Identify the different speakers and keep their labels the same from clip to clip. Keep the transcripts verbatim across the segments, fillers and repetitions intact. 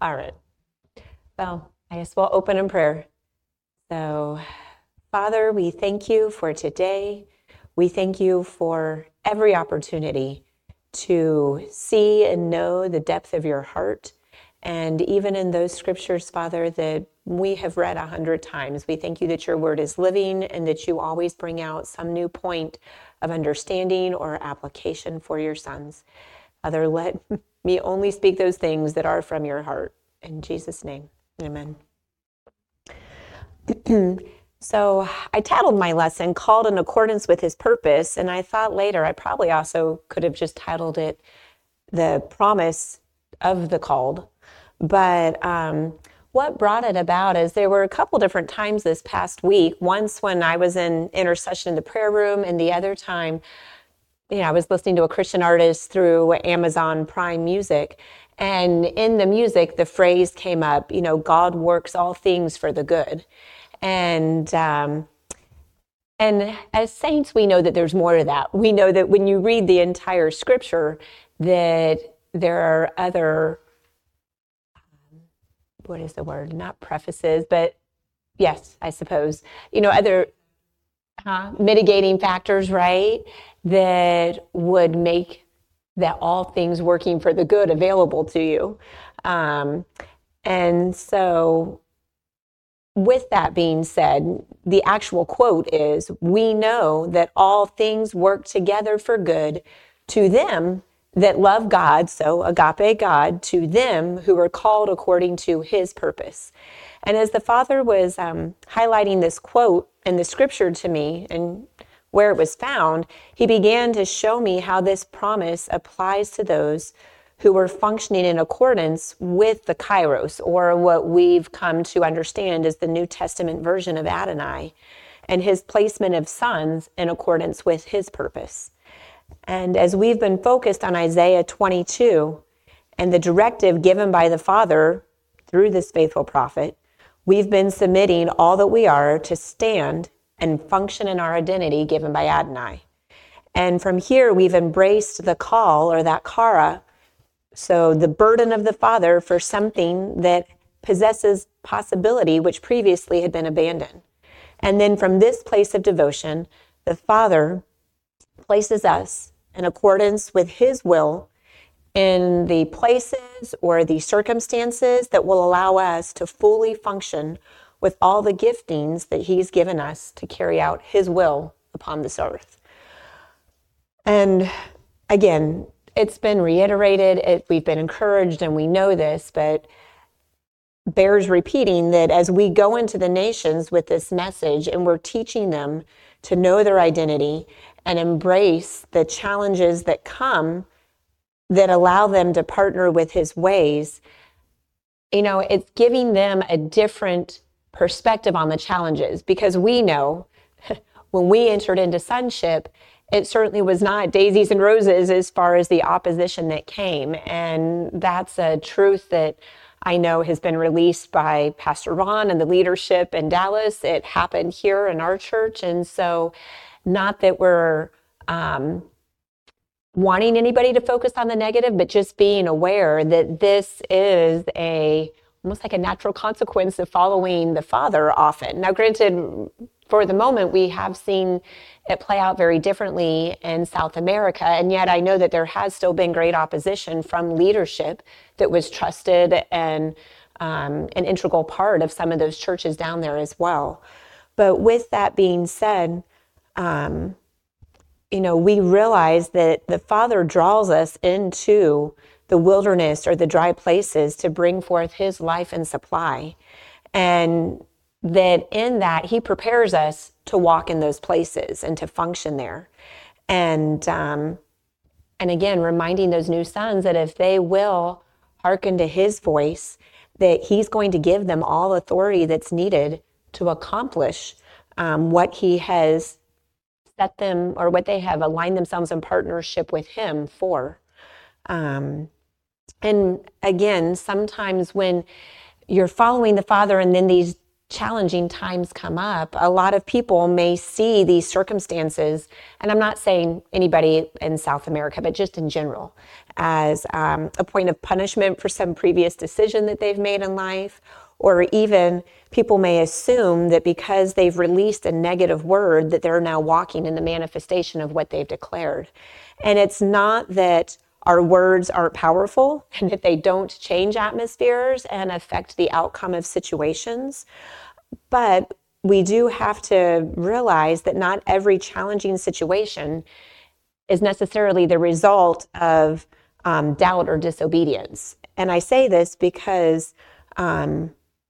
Speaker 1: All right. Well, I guess we'll open in prayer. So, Father, we thank you for today. We thank you for every opportunity to see and know the depth of your heart. And even in those scriptures, Father, that we have read a hundred times, we thank you that your word is living and that you always bring out some new point of understanding or application for your sons. Father, let me only speak those things that are from your heart. In Jesus' name, amen. So I titled my lesson, Called in Accordance with His Purpose, and I thought later I probably also could have just titled it The Promise of the Called. But um, what brought it about is there were a couple different times this past week. Once when I was in intercession in the prayer room, and the other time, you know, I was listening to a Christian artist through Amazon Prime Music. And in the music, the phrase came up, you know, God works all things for the good. And um, and as saints, we know that there's more to that. We know that when you read the entire scripture, that there are other, um, what is the word? Not prefaces, but yes, I suppose, you know, other uh, mitigating factors, right, that would make that all things working for the good available to you. Um, and so with that being said, the actual quote is, we know that all things work together for good to them that love God, so agape God, to them who are called according to his purpose. And as the Father was um, highlighting this quote in the scripture to me and where it was found, he began to show me how this promise applies to those who were functioning in accordance with the Kairos, or what we've come to understand as the New Testament version of Adonai, and his placement of sons in accordance with his purpose. And as we've been focused on Isaiah twenty-two and the directive given by the Father through this faithful prophet, we've been submitting all that we are to stand and function in our identity given by Adonai. And from here, we've embraced the call, or that kara, so the burden of the Father for something that possesses possibility which previously had been abandoned. And then from this place of devotion, the Father places us in accordance with his will in the places or the circumstances that will allow us to fully function with all the giftings that he's given us to carry out his will upon this earth. And again, it's been reiterated, it, we've been encouraged, and we know this, but bears repeating that as we go into the nations with this message and we're teaching them to know their identity and embrace the challenges that come that allow them to partner with his ways, you know, it's giving them a different perspective on the challenges, because we know when we entered into sonship, it certainly was not daisies and roses as far as the opposition that came. And that's a truth that I know has been released by Pastor Ron and the leadership in Dallas. It happened here in our church. And so not that we're um, wanting anybody to focus on the negative, but just being aware that this is a almost like a natural consequence of following the Father often. Now, granted, for the moment, we have seen it play out very differently in South America, and yet I know that there has still been great opposition from leadership that was trusted and um, an integral part of some of those churches down there as well. But with that being said, um, you know, we realize that the Father draws us into the wilderness or the dry places to bring forth his life and supply. And that in that he prepares us to walk in those places and to function there. And um, and again, reminding those new sons that if they will hearken to his voice, that he's going to give them all authority that's needed to accomplish um, what he has set them, or what they have aligned themselves in partnership with him for. Um, and again, sometimes when you're following the Father and then these challenging times come up, a lot of people may see these circumstances, and I'm not saying anybody in South America, but just in general, as um, a point of punishment for some previous decision that they've made in life, or even people may assume that because they've released a negative word that they're now walking in the manifestation of what they've declared. And it's not that our words aren't powerful and that they don't change atmospheres and affect the outcome of situations, but we do have to realize that not every challenging situation is necessarily the result of um, doubt or disobedience. And I say this because um,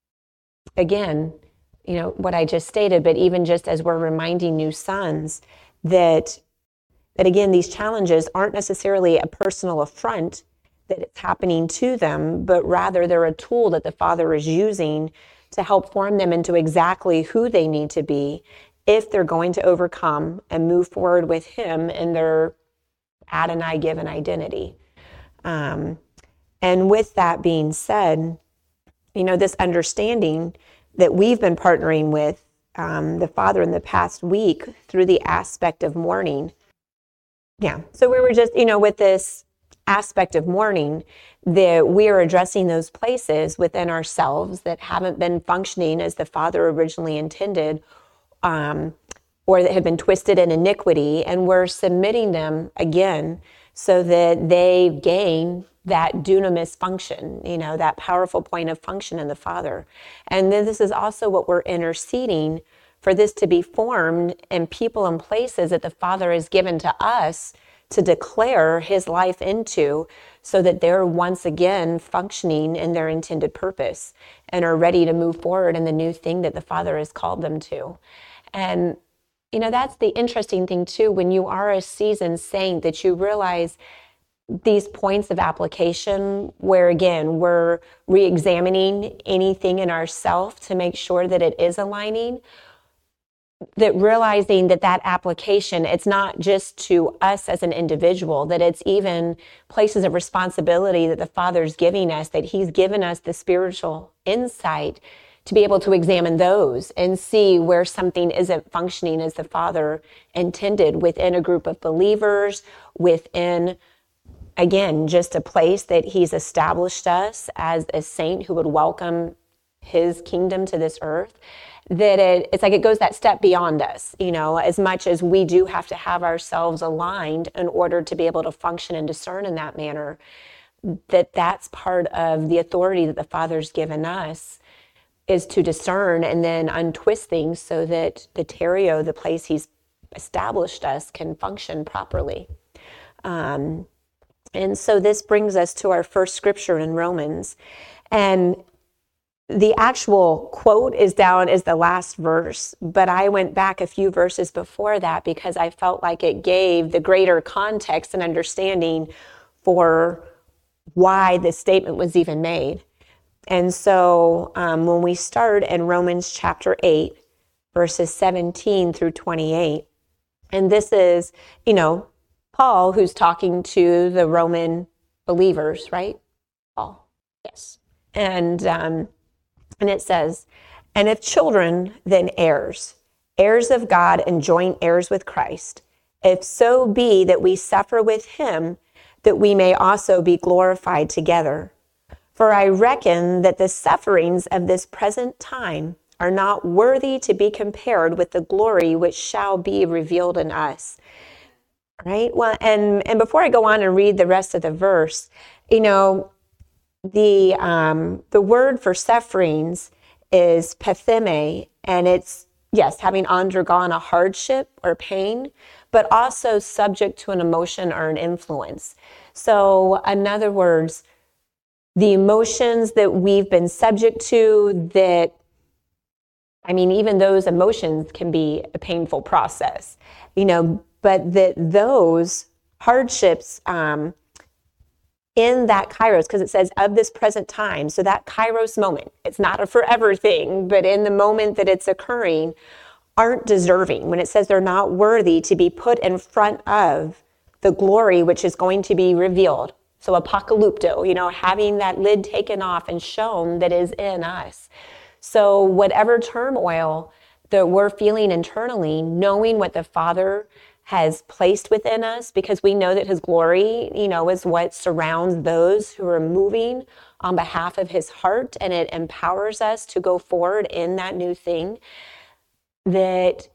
Speaker 1: again, you know, what I just stated, but even just as we're reminding new sons that, that again, these challenges aren't necessarily a personal affront that it's happening to them, but rather they're a tool that the Father is using to help form them into exactly who they need to be if they're going to overcome and move forward with Him in their Adonai given identity. Um, and with that being said, you know, this understanding that we've been partnering with um, the Father in the past week through the aspect of mourning. Yeah, so we were just, you know, with this aspect of mourning, that we are addressing those places within ourselves that haven't been functioning as the Father originally intended, um, or that have been twisted in iniquity, and we're submitting them again so that they gain that dunamis function, you know, that powerful point of function in the Father. And then this is also what we're interceding for, this to be formed in people and places that the Father has given to us to declare His life into, so that they're once again functioning in their intended purpose and are ready to move forward in the new thing that the Father has called them to. And, you know, that's the interesting thing too, when you are a seasoned saint, that you realize these points of application where, again, we're re-examining anything in ourselves to make sure that it is aligning, that realizing that that application, it's not just to us as an individual, that it's even places of responsibility that the Father's giving us, that He's given us the spiritual insight to be able to examine those and see where something isn't functioning as the Father intended within a group of believers, within, again, just a place that He's established us as a saint who would welcome His kingdom to this earth. That it, it's like it goes that step beyond us, you know, as much as we do have to have ourselves aligned in order to be able to function and discern in that manner, that that's part of the authority that the Father's given us, is to discern and then untwist things so that the terrio, the place He's established us, can function properly. Um, and so this brings us to our first scripture in Romans. And the actual quote is down as the last verse, but I went back a few verses before that because I felt like it gave the greater context and understanding for why this statement was even made. And so um, when we start in Romans chapter eight, verses seventeen through twenty-eight, and this is, you know, Paul who's talking to the Roman believers, right? Paul, yes. And um, And it says, "And if children, then heirs, heirs of God and joint heirs with Christ, if so be that we suffer with Him, that we may also be glorified together. For I reckon that the sufferings of this present time are not worthy to be compared with the glory which shall be revealed in us." Right? Well, and, and before I go on and read the rest of the verse, you know, The um, the word for sufferings is patheme, and it's, yes, having undergone a hardship or pain, but also subject to an emotion or an influence. So in other words, the emotions that we've been subject to, that, I mean, even those emotions can be a painful process, you know, but that those hardships, um, in that kairos, because it says of this present time, so that kairos moment, it's not a forever thing, but in the moment that it's occurring, aren't deserving. When it says they're not worthy to be put in front of the glory which is going to be revealed. So apocalypto, you know, having that lid taken off and shown that is in us. So whatever turmoil that we're feeling internally, knowing what the Father has placed within us, because we know that his glory, you know, is what surrounds those who are moving on behalf of his heart, and it empowers us to go forward in that new thing, that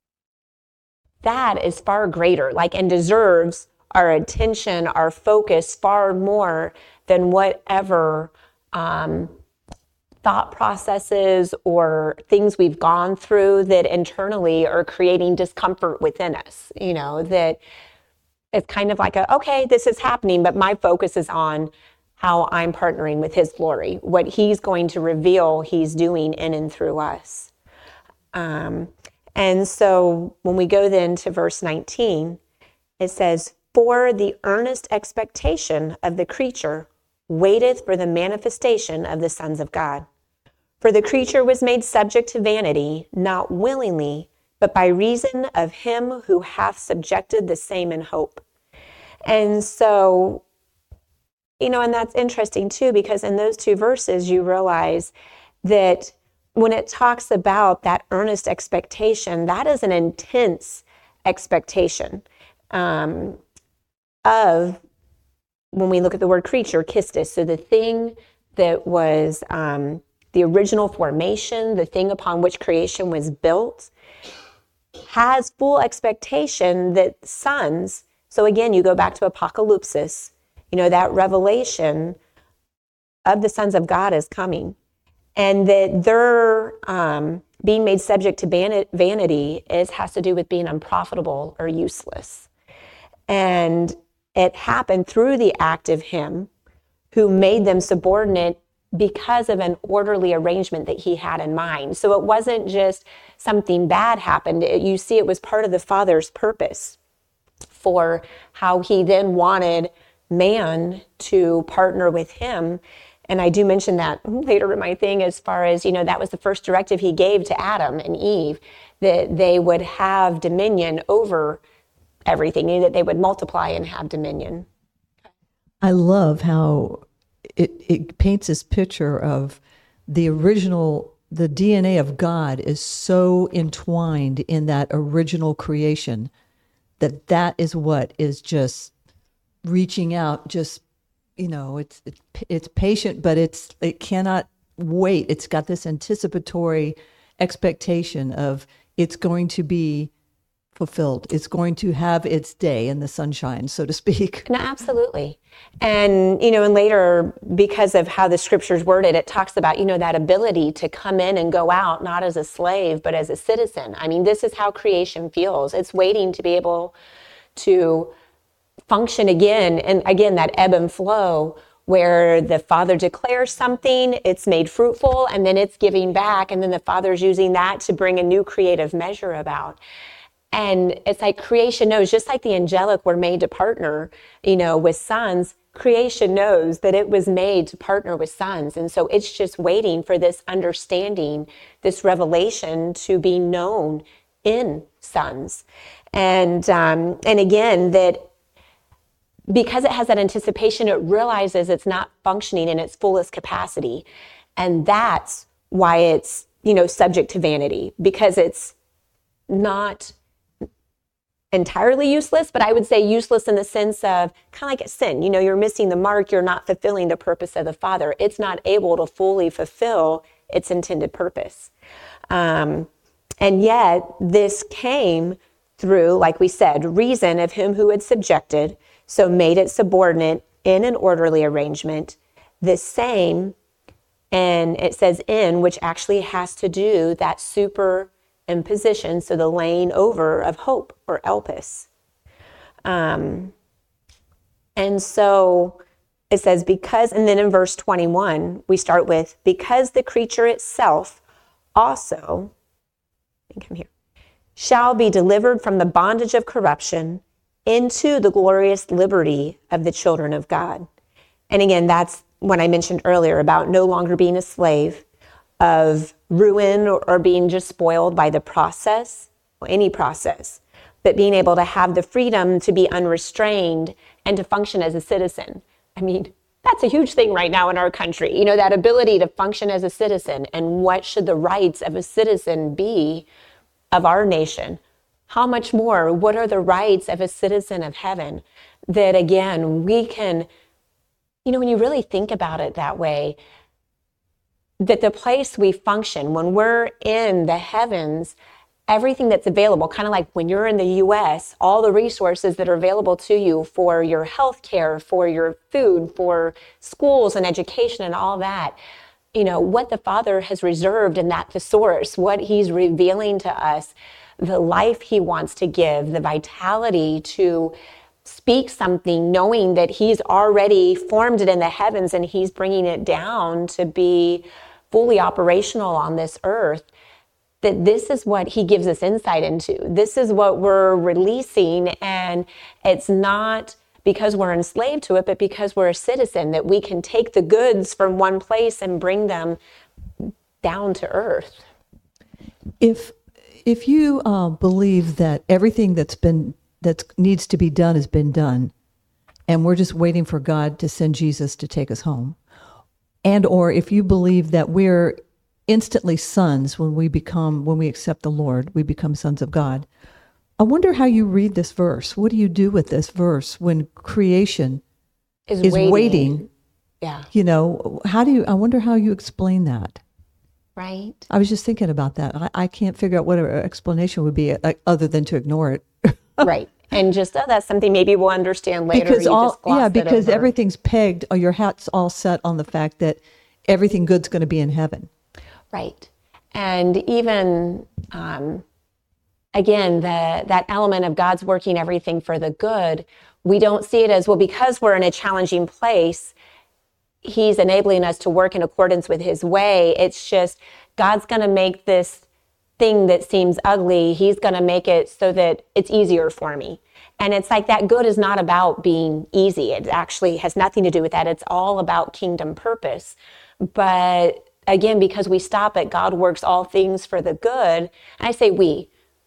Speaker 1: that is far greater, like, and deserves our attention, our focus far more than whatever um, thought processes or things we've gone through that internally are creating discomfort within us. You know, that it's kind of like a, okay, this is happening, but my focus is on how I'm partnering with his glory, what he's going to reveal he's doing in and through us. Um, and so when we go then to verse nineteen, it says, for the earnest expectation of the creature waiteth for the manifestation of the sons of God. For the creature was made subject to vanity, not willingly, but by reason of him who hath subjected the same in hope. And so, you know, and that's interesting too, because in those two verses, you realize that when it talks about that earnest expectation, that is an intense expectation um, of, when we look at the word creature, kistis, so the thing that was um, the original formation, the thing upon which creation was built, has full expectation that sons, so again, you go back to Apocalypsis, you know, that revelation of the sons of God is coming, and that they're um, being made subject to vanity is has to do with being unprofitable or useless. And it happened through the act of him who made them subordinate because of an orderly arrangement that he had in mind. So it wasn't just something bad happened. It, you see, it was part of the Father's purpose for how he then wanted man to partner with him. And I do mention that later in my thing, as far as, you know, that was the first directive he gave to Adam and Eve, that they would have dominion over everything, that they would multiply and have dominion.
Speaker 2: I love how it, it paints this picture of the original, the D N A of God is so entwined in that original creation that that is what is just reaching out, just, you know, it's it's, it's patient, but it's it cannot wait. It's got this anticipatory expectation of it's going to be fulfilled. It's going to have its day in the sunshine, so to speak.
Speaker 1: No, absolutely. And, you know, and later, because of how the scripture's worded, it talks about, you know, that ability to come in and go out, not as a slave, but as a citizen. I mean, this is how creation feels. It's waiting to be able to function again. And again, that ebb and flow where the Father declares something, it's made fruitful, and then it's giving back. And then the Father's using that to bring a new creative measure about. And it's like creation knows, just like the angelic were made to partner, you know, with sons, creation knows that it was made to partner with sons. And so it's just waiting for this understanding, this revelation to be known in sons. And, um, and again, that because it has that anticipation, it realizes it's not functioning in its fullest capacity. And that's why it's, you know, subject to vanity, because it's not entirely useless, but I would say useless in the sense of kind of like a sin. You know, you're missing the mark. You're not fulfilling the purpose of the Father. It's not able to fully fulfill its intended purpose. Um, and yet this came through, like we said, reason of him who had subjected, so made it subordinate in an orderly arrangement. The same, and it says in, which actually has to do that super imposition, so the laying over of hope or elpis. Um, and so it says because, and then in verse twenty-one, we start with, because the creature itself also, I think I'm here, shall be delivered from the bondage of corruption into the glorious liberty of the children of God. And again, that's when I mentioned earlier about no longer being a slave, of ruin or, or being just spoiled by the process, or any process, but being able to have the freedom to be unrestrained and to function as a citizen. I mean, that's a huge thing right now in our country. You know, that ability to function as a citizen, and what should the rights of a citizen be of our nation? How much more, what are the rights of a citizen of heaven? That again, we can, you know, when you really think about it that way, that the place we function, when we're in the heavens, everything that's available, kind of like when you're in the U S, all the resources that are available to you for your health care, for your food, for schools and education and all that, you know, what the Father has reserved in that thesaurus, what he's revealing to us, the life he wants to give, the vitality to speak something, knowing that he's already formed it in the heavens and he's bringing it down to be fully operational on this earth, that this is what he gives us insight into. This is what we're releasing, and it's not because we're enslaved to it, but because we're a citizen, that we can take the goods from one place and bring them down to earth.
Speaker 2: If if you uh, believe that everything that's been that needs to be done has been done, and we're just waiting for God to send Jesus to take us home, and or if you believe that we're instantly sons when we become when we accept the Lord, we become sons of God. I wonder how you read this verse. What do you do with this verse when creation
Speaker 1: Is,
Speaker 2: is
Speaker 1: waiting.
Speaker 2: waiting?
Speaker 1: Yeah.
Speaker 2: You know, how do you? I wonder how you explain that.
Speaker 1: Right.
Speaker 2: I was just thinking about that. I, I can't figure out what an explanation would be, like, other than to ignore it.
Speaker 1: Right. And just, oh, that's something maybe we'll understand later.
Speaker 2: Because
Speaker 1: You
Speaker 2: all,
Speaker 1: just gloss
Speaker 2: yeah,
Speaker 1: it
Speaker 2: because
Speaker 1: over.
Speaker 2: everything's pegged, or your hat's all set on the fact that everything good's going to be in heaven.
Speaker 1: Right. And even, um, again, the that element of God's working everything for the good, we don't see it as, well, because we're in a challenging place, he's enabling us to work in accordance with his way. It's just, God's going to make this thing that seems ugly, he's going to make it so that it's easier for me. And it's like, that good is not about being easy. It actually has nothing to do with that. It's all about kingdom purpose. But again, because we stop at God works all things for the good, and I say we,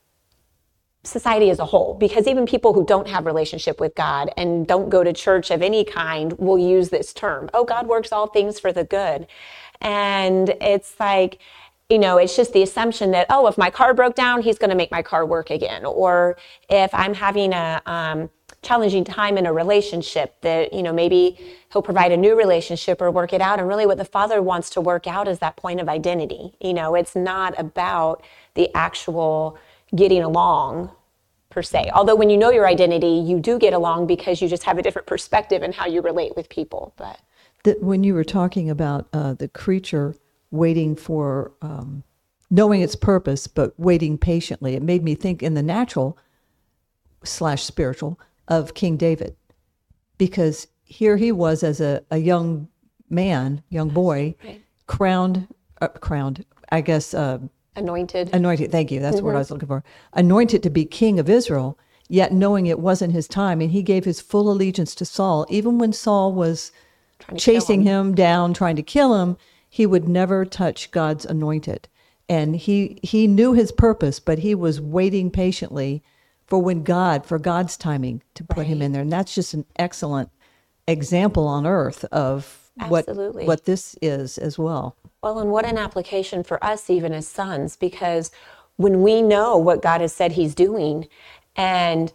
Speaker 1: society as a whole, because even people who don't have relationship with God and don't go to church of any kind will use this term. Oh, God works all things for the good. And it's like, you know, it's just the assumption that, oh, if my car broke down, he's going to make my car work again. Or if I'm having a um, challenging time in a relationship, that, you know, maybe he'll provide a new relationship or work it out. And really what the Father wants to work out is that point of identity. You know, it's not about the actual getting along per se. Although when you know your identity, you do get along because you just have a different perspective in how you relate with people. But
Speaker 2: That when you were talking about uh, the creature waiting for, um, knowing its purpose, but waiting patiently, it made me think in the natural slash spiritual of King David. Because here he was as a, a young man, young boy,
Speaker 1: right.
Speaker 2: crowned, uh, crowned, I guess, uh,
Speaker 1: anointed.
Speaker 2: Anointed, thank you. That's
Speaker 1: Mm-hmm.
Speaker 2: the word I was looking for. Anointed to be king of Israel, yet knowing it wasn't his time. And he gave his full allegiance to Saul. Even when Saul was
Speaker 1: Trying to
Speaker 2: chasing
Speaker 1: kill
Speaker 2: him. him down, trying to kill him, he would never touch God's anointed. And he, he knew his purpose, but he was waiting patiently for when God, for God's timing to put
Speaker 1: Right.
Speaker 2: him in there. And that's just an excellent example on earth of what,
Speaker 1: Absolutely.
Speaker 2: what this is as well.
Speaker 1: Well, and what an application for us even as sons, because when we know what God has said he's doing, and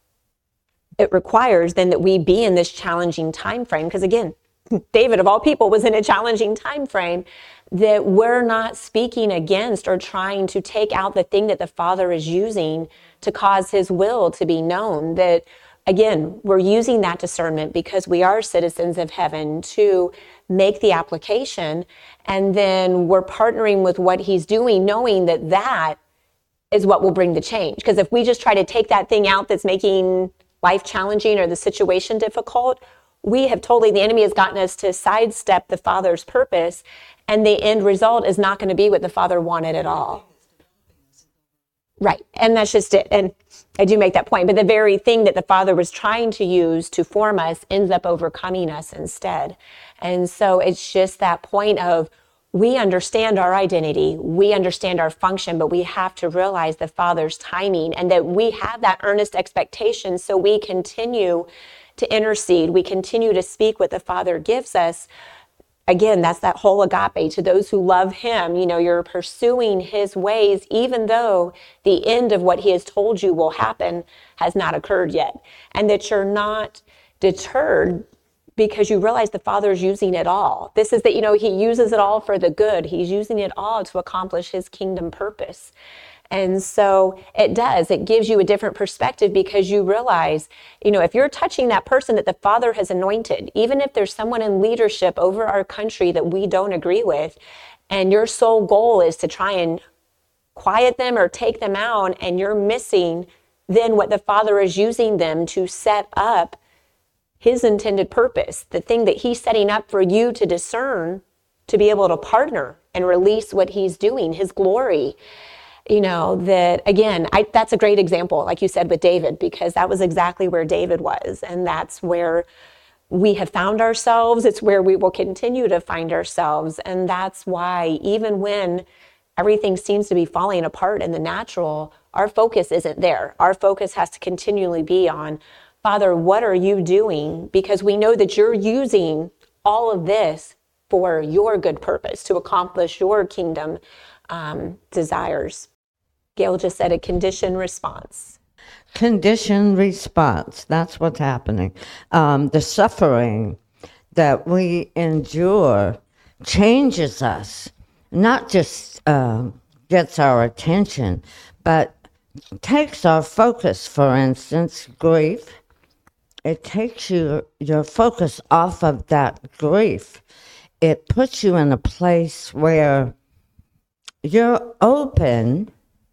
Speaker 1: it requires then that we be in this challenging time frame, because again, David of all people was in a challenging time frame, that we're not speaking against or trying to take out the thing that the Father is using to cause his will to be known. That again, we're using that discernment because we are citizens of heaven to make the application, and then we're partnering with what he's doing, knowing that that is what will bring the change. Because if we just try to take that thing out that's making life challenging or the situation difficult, we have totally, the enemy has gotten us to sidestep the Father's purpose, and the end result is not going to be what the Father wanted at all. Right. And that's just it. And I do make that point. But the very thing that the Father was trying to use to form us ends up overcoming us instead. And so it's just that point of, we understand our identity, we understand our function, but we have to realize the Father's timing, and that we have that earnest expectation so we continue to intercede. We continue to speak what the Father gives us. Again, that's that whole agape to those who love him. You know, you're pursuing his ways, even though the end of what he has told you will happen has not occurred yet. And that you're not deterred because you realize the Father is using it all. This is that, you know, he uses it all for the good. He's using it all to accomplish his kingdom purpose. And so it does. It gives you a different perspective because you realize, you know, if you're touching that person that the Father has anointed, even if there's someone in leadership over our country that we don't agree with, and your sole goal is to try and quiet them or take them out, and you're missing then what the Father is using them to set up his intended purpose, the thing that he's setting up for you to discern, to be able to partner and release what he's doing, his glory. You know, that again, I, that's a great example, like you said with David, because that was exactly where David was. And that's where we have found ourselves. It's where we will continue to find ourselves. And that's why even when everything seems to be falling apart in the natural, our focus isn't there. Our focus has to continually be on, Father, what are you doing? Because we know that you're using all of this for your good purpose, to accomplish your kingdom um, desires. Gail just said a conditioned response.
Speaker 3: Conditioned response. That's what's happening. Um, the suffering that we endure changes us, not just uh, gets our attention, but takes our focus. For instance, grief. It takes you your focus off of that grief. It puts you in a place where you're open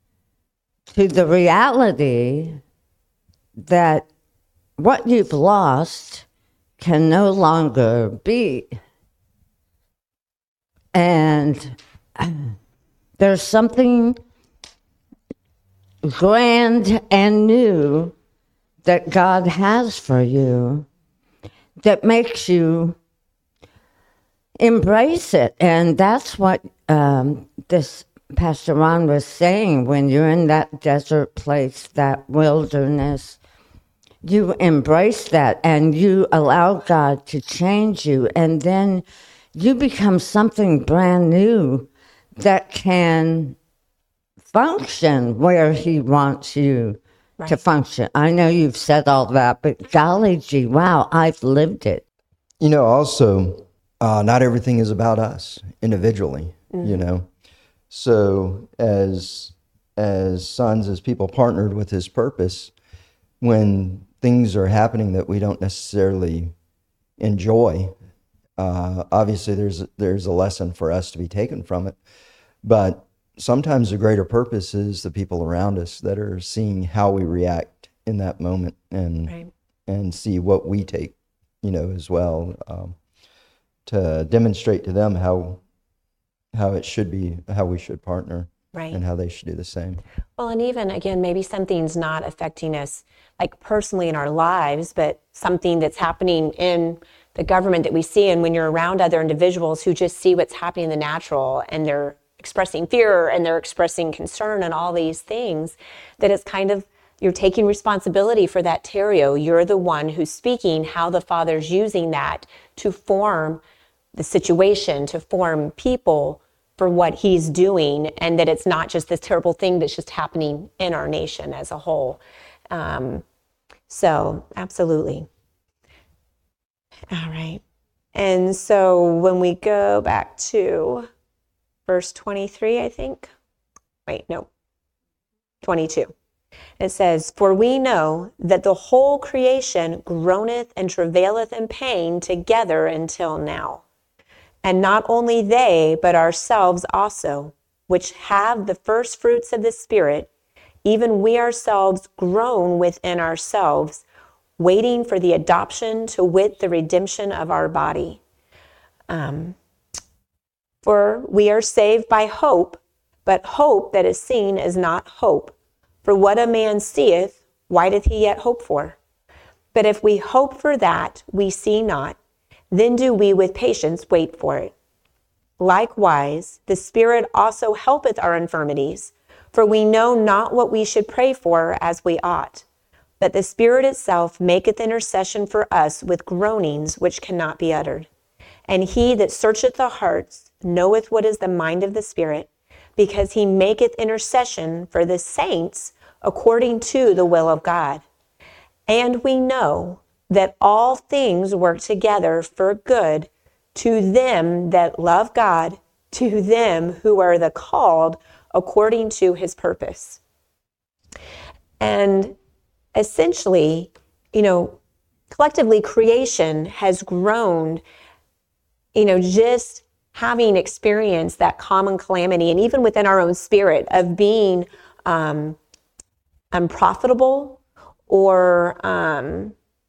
Speaker 3: to the reality that what you've lost can no longer be. And there's something grand and new that God has for you that makes you embrace it. And that's what um, this Pastor Ron was saying. When you're in that desert place, that wilderness, you embrace that and you allow God to change you. And then you become something brand new that can function where he wants you right. to function. I know you've said all that, but golly gee, wow, I've lived it.
Speaker 4: You know, also, uh, not everything is about us individually, mm-hmm. you know. So as as sons, as people partnered with his purpose, when things are happening that we don't necessarily enjoy, uh, obviously there's there's a lesson for us to be taken from it. But sometimes the greater purpose is the people around us that are seeing how we react in that moment and right. and see what we take, you know, as well, um, to demonstrate to them how how it should be, how we should partner, right. and how they should do the same.
Speaker 1: Well, and even, again, maybe something's not affecting us, like personally in our lives, but something that's happening in the government that we see, and when you're around other individuals who just see what's happening in the natural, and they're expressing fear, and they're expressing concern, and all these things, that it's kind of, you're taking responsibility for that terrio. You're the one who's speaking how the Father's using that to form the situation, to form people for what he's doing, and that it's not just this terrible thing that's just happening in our nation as a whole. Um, so, absolutely. All right. And so when we go back to verse twenty-three, I think. Wait, no. twenty-two. It says, "For we know that the whole creation groaneth and travaileth in pain together until now. And not only they, but ourselves also, which have the first fruits of the Spirit, even we ourselves groan within ourselves, waiting for the adoption, to wit, the redemption of our body. Um, for we are saved by hope, but hope that is seen is not hope. For what a man seeth, why doth he yet hope for? But if we hope for that we see not, then do we with patience wait for it. Likewise, the Spirit also helpeth our infirmities, for we know not what we should pray for as we ought. But the Spirit itself maketh intercession for us with groanings which cannot be uttered. And he that searcheth the hearts knoweth what is the mind of the Spirit, because he maketh intercession for the saints according to the will of God. And we know that all things work together for good to them that love God, to them who are the called according to his purpose. And essentially, you know, collectively creation has grown, you know, just having experienced that common calamity, and even within our own spirit of being um, unprofitable or, um,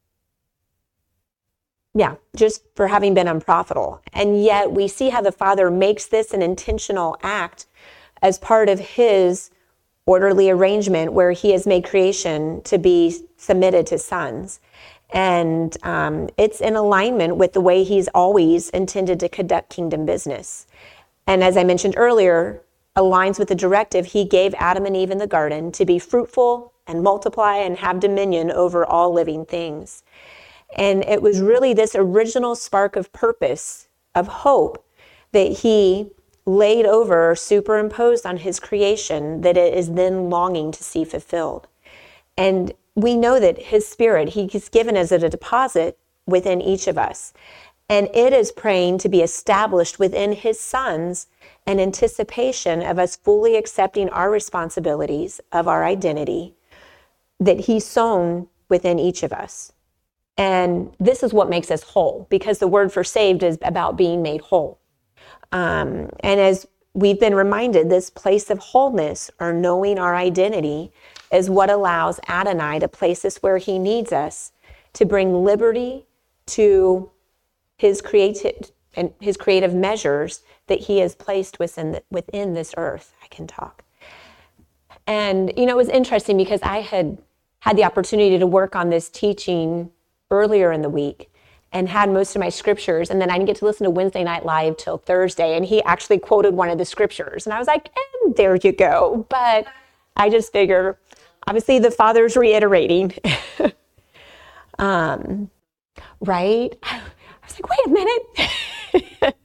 Speaker 1: yeah, just for having been unprofitable. And yet we see how the Father makes this an intentional act as part of his orderly arrangement where he has made creation to be submitted to sons. And um, it's in alignment with the way he's always intended to conduct kingdom business. And as I mentioned earlier, aligns with the directive he gave Adam and Eve in the garden to be fruitful and multiply and have dominion over all living things. And it was really this original spark of purpose, of hope, that he laid over, superimposed on his creation, that it is then longing to see fulfilled. And we know that his Spirit, he's given as a deposit within each of us. And it is praying to be established within his sons in anticipation of us fully accepting our responsibilities of our identity that he's sown within each of us. And this is what makes us whole, because the word for saved is about being made whole. Um, and as we've been reminded, this place of wholeness, or knowing our identity, is what allows Adonai to place us where he needs us to bring liberty to his creative and his creative measures that he has placed within the, within this earth. I can talk. And, you know, it was interesting because I had had the opportunity to work on this teaching earlier in the week and had most of my scriptures, and then I didn't get to listen to Wednesday Night Live till Thursday, and he actually quoted one of the scriptures, and I was like, and there you go. But I just figure, obviously the Father's reiterating, um, right? I was like, wait a minute.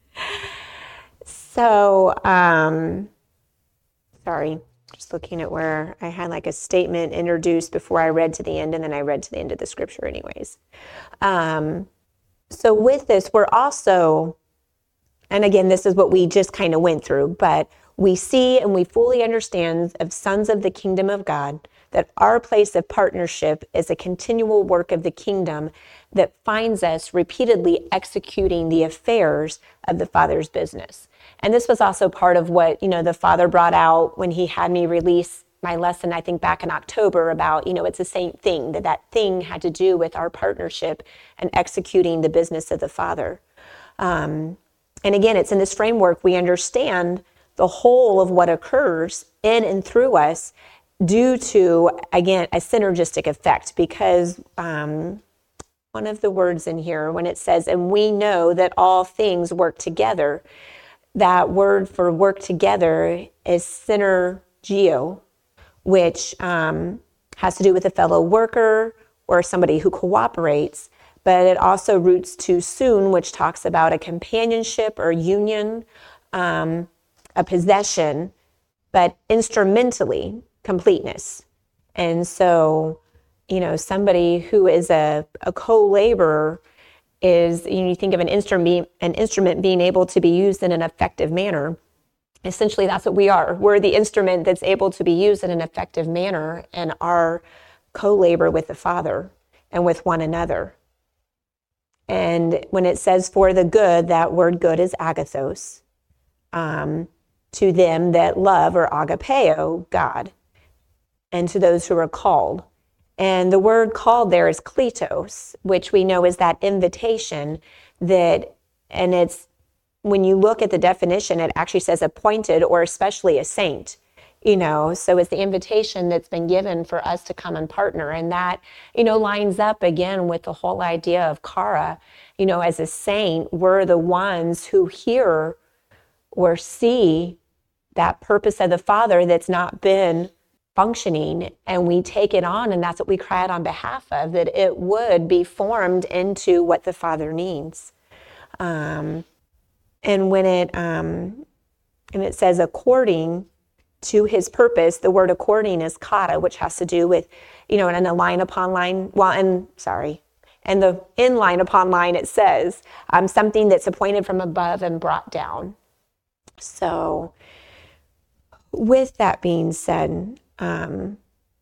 Speaker 1: so, um, sorry, just looking at where I had like a statement introduced before I read to the end, and then I read to the end of the scripture anyways. Um, so with this, we're also, and again, this is what we just kind of went through, but we see and we fully understand of sons of the kingdom of God that our place of partnership is a continual work of the kingdom that finds us repeatedly executing the affairs of the Father's business. And this was also part of what, you know, the Father brought out when he had me release my lesson, I think back in October, about, you know, it's the same thing, that that thing had to do with our partnership and executing the business of the Father. Um, and again, it's in this framework we understand the whole of what occurs in and through us due to, again, a synergistic effect, because um, one of the words in here, when it says, and we know that all things work together, that word for work together is synergio, which um, has to do with a fellow worker or somebody who cooperates, but it also roots to soon, which talks about a companionship or union, um, a possession, but instrumentally, completeness. And so, you know, somebody who is a, a co-laborer is, you know, you think of an instrument, an instrument being able to be used in an effective manner. Essentially, that's what we are. We're the instrument that's able to be used in an effective manner, and our co-labor with the Father and with one another. And when it says for the good, that word good is agathos, um, to them that love, or agapeo, God, and to those who are called. And the word called there is kletos, which we know is that invitation that, and it's, when you look at the definition, it actually says appointed or especially a saint, you know, so it's the invitation that's been given for us to come and partner. And that, you know, lines up again with the whole idea of Kara, you know, as a saint, we're the ones who hear or see that purpose of the Father that's not been functioning and we take it on, and that's what we cry out on behalf of, that it would be formed into what the Father needs. Um, and when it, um, and it says according to his purpose, the word according is kata, which has to do with, you know, and a line upon line, well, and sorry, and the in line upon line, it says um, something that's appointed from above and brought down. So with that being said, um,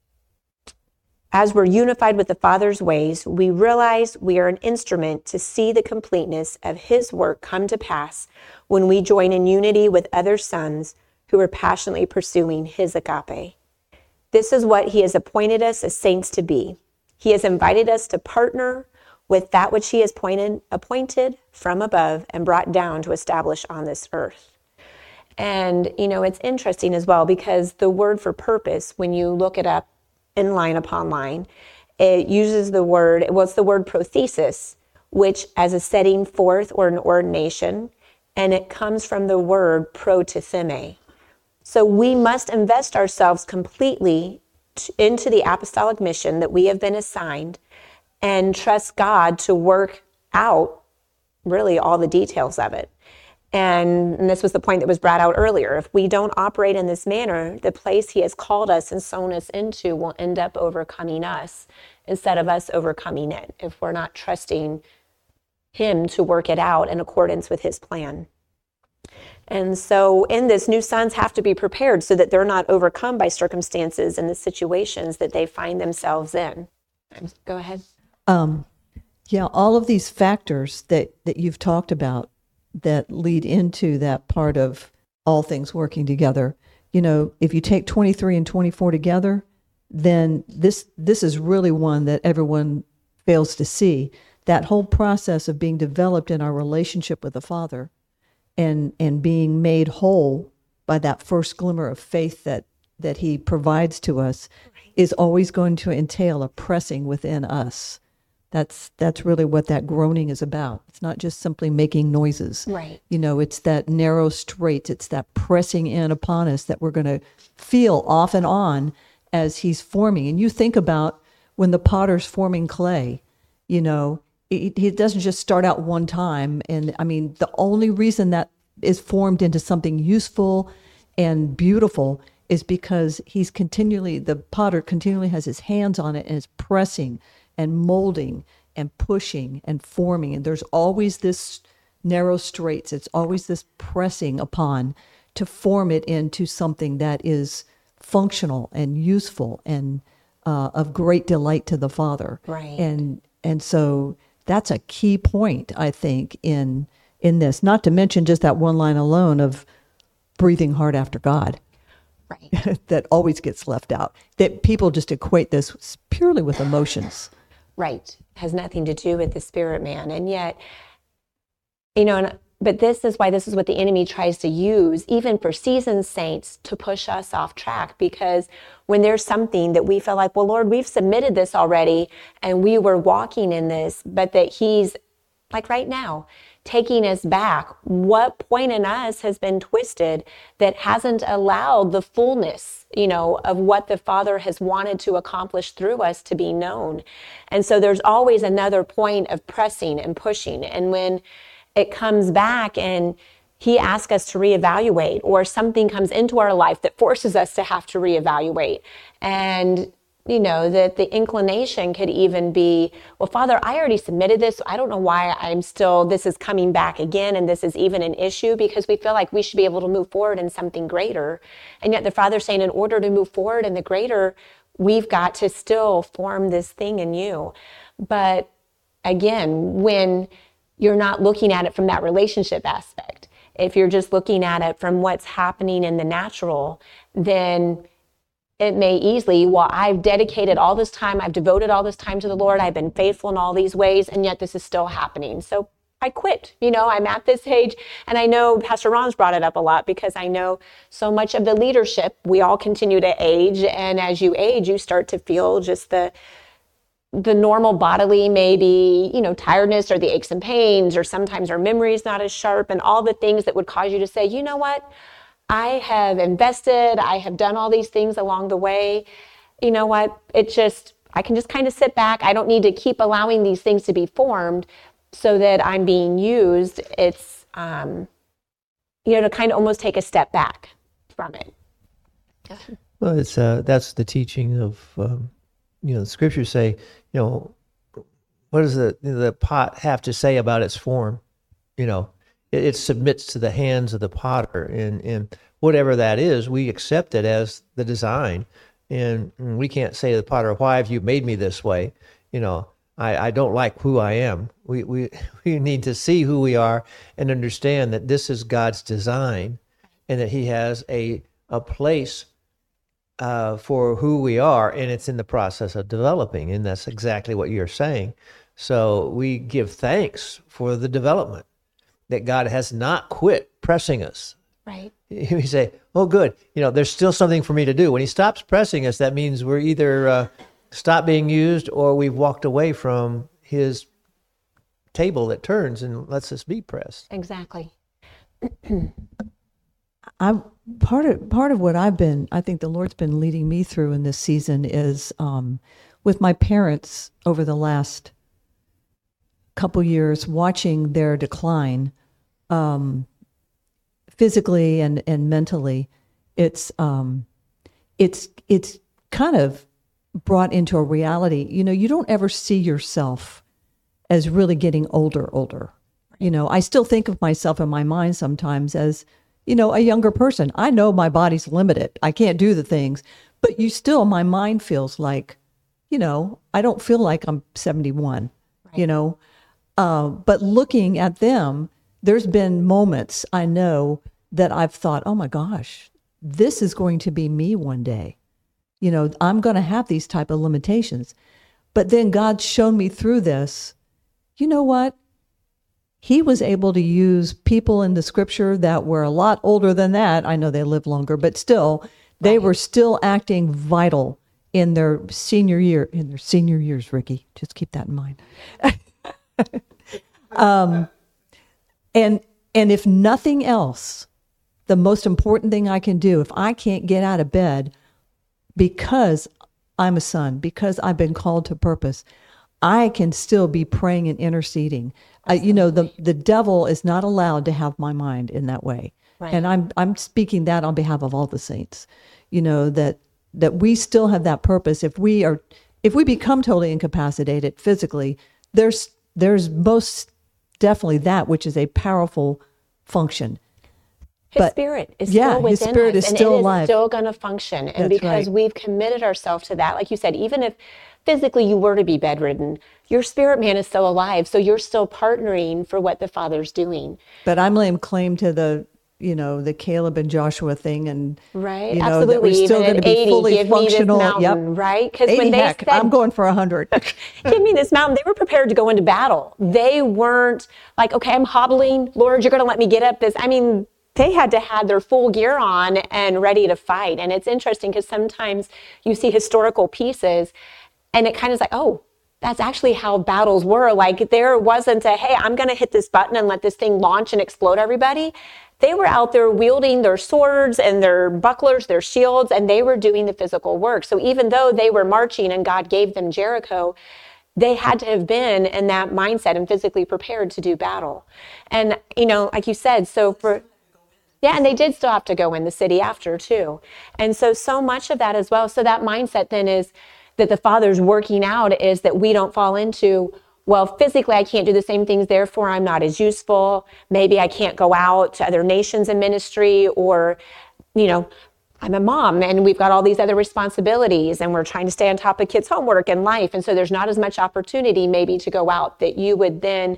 Speaker 1: as we're unified with the Father's ways, we realize we are an instrument to see the completeness of his work come to pass when we join in unity with other sons who are passionately pursuing his agape. This is what he has appointed us as saints to be. He has invited us to partner with that which he has pointed, appointed from above and brought down to establish on this earth. And, you know, it's interesting as well, because the word for purpose, when you look it up in line upon line, it uses the word, well, it's the word prothesis, which as a setting forth or an ordination, and it comes from the word protetheme. So we must invest ourselves completely t- into the apostolic mission that we have been assigned and trust God to work out really all the details of it. And, and this was the point that was brought out earlier. If we don't operate in this manner, the place he has called us and sown us into will end up overcoming us instead of us overcoming it, if we're not trusting him to work it out in accordance with his plan. And so in this, new sons have to be prepared so that they're not overcome by circumstances and the situations that they find themselves in. Go ahead.
Speaker 2: Um, yeah, all of these factors that, that you've talked about that lead into that part of all things working together. You know, if you take twenty-three and twenty-four together, then this this is really one that everyone fails to see. That whole process of being developed in our relationship with the Father and and being made whole by that first glimmer of faith that that he provides to us is always going to entail a pressing within us. That's that's really what that groaning is about. It's not just simply making noises.
Speaker 1: Right.
Speaker 2: You know, it's that narrow straits. It's that pressing in upon us that we're going to feel off and on as he's forming. And you think about when the potter's forming clay, you know, it, it doesn't just start out one time. And I mean, the only reason that is formed into something useful and beautiful is because he's continually, the potter continually has his hands on it and is pressing and molding and pushing and forming. And there's always this narrow straits. It's always this pressing upon to form it into something that is functional and useful and uh, of great delight to the Father.
Speaker 1: Right.
Speaker 2: And and so that's a key point, I think, in in this. Not to mention just that one line alone of breathing hard after God.
Speaker 1: Right.
Speaker 2: That always gets left out. That people just equate this purely with emotions.
Speaker 1: Right. Has nothing to do with the spirit man. And yet, you know, and, but this is why this is what the enemy tries to use, even for seasoned saints, to push us off track. Because when there's something that we feel like, well, Lord, we've submitted this already and we were walking in this, but that he's, like right now, taking us back. What point in us has been twisted that hasn't allowed the fullness, you know, of what the Father has wanted to accomplish through us to be known? And so there's always another point of pressing and pushing. And when it comes back and he asks us to reevaluate, or something comes into our life that forces us to have to reevaluate, and you know, that the inclination could even be, well, Father, I already submitted this. I don't know why I'm still, this is coming back again, and this is even an issue, because we feel like we should be able to move forward in something greater. And yet the Father's saying, in order to move forward in the greater, we've got to still form this thing in you. But again, when you're not looking at it from that relationship aspect, if you're just looking at it from what's happening in the natural, then it may easily, well, I've dedicated all this time, I've devoted all this time to the Lord, I've been faithful in all these ways, and yet this is still happening. So I quit. You know, I'm at this age, and I know Pastor Ron's brought it up a lot, because I know so much of the leadership, we all continue to age, and as you age, you start to feel just the the normal bodily, maybe, you know, tiredness or the aches and pains, or sometimes our memory is not as sharp, and all the things that would cause you to say, you know what, I have invested, I have done all these things along the way. You know what? It just, I can just kind of sit back. I don't need to keep allowing these things to be formed so that I'm being used. It's, um, you know, to kind of almost take a step back from it.
Speaker 5: Well, it's uh, that's the teaching of, um, you know, the scriptures say, you know, what does the the pot have to say about its form? You know, it, it submits to the hands of the potter, and and whatever that is, we accept it as the design, and we can't say to the potter, "Why have you made me this way?" You know, I, I don't like who I am. We we we need to see who we are and understand that this is God's design, and that He has a a place uh, for who we are, and it's in the process of developing, and that's exactly what you're saying. So we give thanks for the development, that God has not quit pressing us.
Speaker 1: Right.
Speaker 5: We say, oh, good, you know, there's still something for me to do. When He stops pressing us, that means we're either uh, stopped being used or we've walked away from His table that turns and lets us be pressed.
Speaker 1: Exactly.
Speaker 2: I part of part of what I've been, I think the Lord's been leading me through in this season is um, with my parents over the last couple years, watching their decline, um, physically and, and mentally. It's um, it's it's kind of brought into a reality. You know, you don't ever see yourself as really getting older, older. You know, I still think of myself in my mind sometimes as, you know, a younger person. I know my body's limited. I can't do the things, but you still, my mind feels like, you know, I don't feel like I'm seventy-one, right. you know. Uh, but looking at them, there's been moments I know that I've thought, oh my gosh, this is going to be me one day. You know, I'm going to have these type of limitations. But then God's shown me through this, you know what? He was able to use people in the scripture that were a lot older than that. I know they lived longer, but still, they right. were still acting vital in their senior year, in their senior years, Ricky. Just keep that in mind. um, and and if nothing else, the most important thing I can do, if I can't get out of bed because I'm a son, because I've been called to purpose, I can still be praying and interceding. Uh, you know, the, the devil is not allowed to have my mind in that way. Right. And I'm I'm speaking that on behalf of all the saints, you know, that that we still have that purpose. If we are, if we become totally incapacitated physically, there's there's most definitely that which is a powerful function.
Speaker 1: His
Speaker 2: but,
Speaker 1: spirit is
Speaker 2: yeah,
Speaker 1: still within
Speaker 2: his spirit
Speaker 1: us,
Speaker 2: is
Speaker 1: and
Speaker 2: still
Speaker 1: it is
Speaker 2: alive.
Speaker 1: still going to function. And
Speaker 2: That's
Speaker 1: because
Speaker 2: right.
Speaker 1: we've committed ourselves to that, like you said, even if physically you were to be bedridden, your spirit man is still alive. So you're still partnering for what the Father's doing.
Speaker 2: But I'm laying claim to the, you know, the Caleb and Joshua thing, and
Speaker 1: right,
Speaker 2: you know,
Speaker 1: absolutely.
Speaker 2: that we're still going to be
Speaker 1: eighty,
Speaker 2: fully
Speaker 1: give
Speaker 2: functional.
Speaker 1: Me this mountain,
Speaker 2: yep.
Speaker 1: Right? Because
Speaker 2: eighty,
Speaker 1: when they
Speaker 2: heck,
Speaker 1: said,
Speaker 2: I'm going for a hundred.
Speaker 1: give me this mountain, they were prepared to go into battle. They weren't like, okay, I'm hobbling. Lord, you're going to let me get up this. I mean, they had to have their full gear on and ready to fight. And it's interesting because sometimes you see historical pieces and it kind of is like, oh, that's actually how battles were. Like there wasn't a, hey, I'm going to hit this button and let this thing launch and explode everybody. They were out there wielding their swords and their bucklers, their shields, and they were doing the physical work. So even though they were marching and God gave them Jericho, they had to have been in that mindset and physically prepared to do battle. And, you know, like you said, so for... Yeah, and they did still have to go in the city after, too. And so, so much of that as well. So that mindset then is that the Father's working out is that we don't fall into, well, physically I can't do the same things, therefore I'm not as useful. Maybe I can't go out to other nations in ministry, or, you know, I'm a mom and we've got all these other responsibilities and we're trying to stay on top of kids' homework and life. And so there's not as much opportunity maybe to go out, that you would then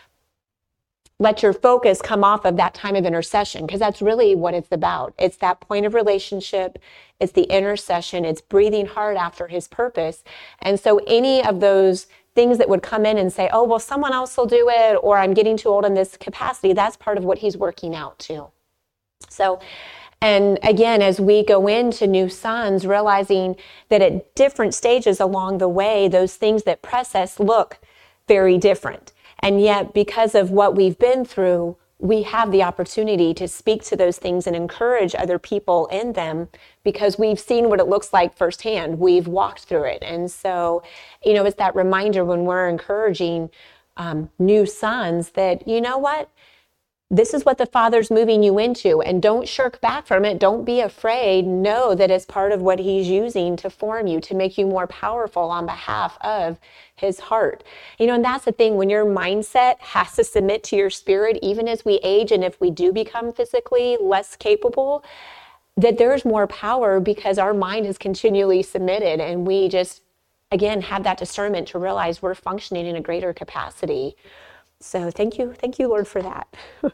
Speaker 1: let your focus come off of that time of intercession, because that's really what it's about. It's that point of relationship. It's the intercession. It's breathing hard after His purpose. And so any of those things that would come in and say, oh, well, someone else will do it, or I'm getting too old in this capacity, that's part of what He's working out too. So, and again, as we go into new sons, realizing that at different stages along the way, those things that press us look very different. And yet, because of what we've been through, we have the opportunity to speak to those things and encourage other people in them because we've seen what it looks like firsthand. We've walked through it. And so, you know, it's that reminder when we're encouraging um, new sons that, you know what, this is what the Father's moving you into, and don't shirk back from it. Don't be afraid. Know that it's part of what he's using to form you, to make you more powerful on behalf of his heart. You know, and that's the thing, when your mindset has to submit to your spirit, even as we age, and if we do become physically less capable, that there's more power because our mind is continually submitted, and we just, again, have that discernment to realize we're functioning in a greater capacity. So thank you. Thank you, Lord, for that.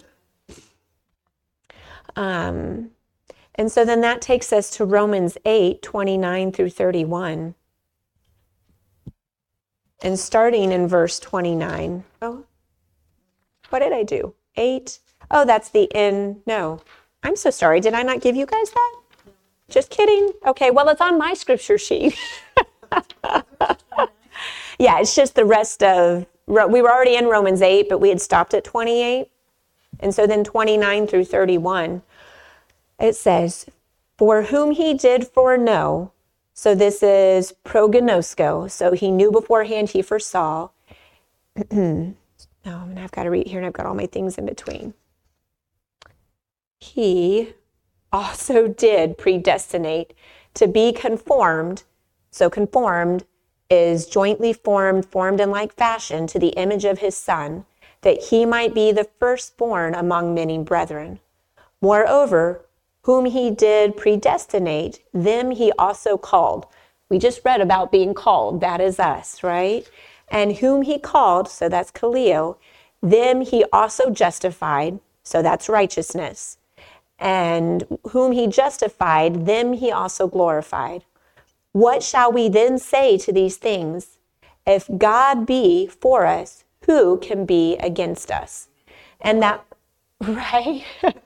Speaker 1: um, and so then that takes us to Romans eight, twenty-nine through thirty-one. And starting in verse twenty-nine. Oh, what did I do? Eight. Oh, that's the end. No, I'm so sorry. Did I not give you guys that? Just kidding. Okay, well, it's on my scripture sheet. Yeah, it's just the rest of, we were already in Romans eight, but we had stopped at twenty-eight. And so then twenty-nine through thirty-one, it says, for whom he did foreknow, so this is prognosko, so he knew beforehand, he foresaw. No, and I've got to read here, and I've got all my things in between. He also did predestinate to be conformed, so conformed is jointly formed, formed in like fashion to the image of his Son, that he might be the firstborn among many brethren. Moreover, whom he did predestinate, them he also called. We just read about being called. That is us, right? And whom he called, so that's kaleo, them he also justified, so that's righteousness. And whom he justified, them he also glorified. What shall we then say to these things? If God be for us, who can be against us? And that, right?